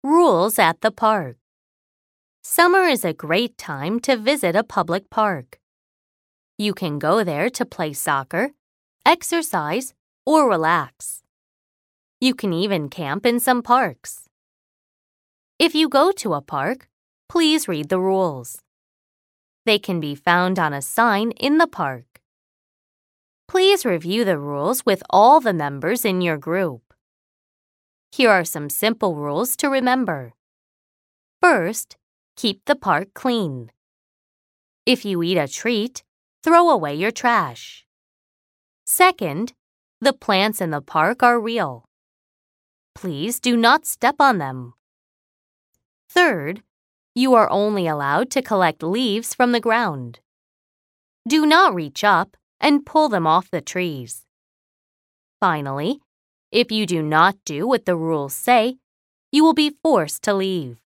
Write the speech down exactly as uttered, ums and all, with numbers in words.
Rules at the park. Summer is a great time to visit a public park. You can go there to play soccer, exercise, or relax. You can even camp in some parks. If you go to a park, please read the rules. They can be found on a sign in the park. Please review the rules with all the members in your group. Here are some simple rules to remember. First, keep the park clean. If you eat a treat, throw away your trash. Second, the plants in the park are real. Please do not step on them. Third, you are only allowed to collect leaves from the ground. Do not reach up and pull them off the trees. Finally, if you do not do what the rules say, you will be forced to leave.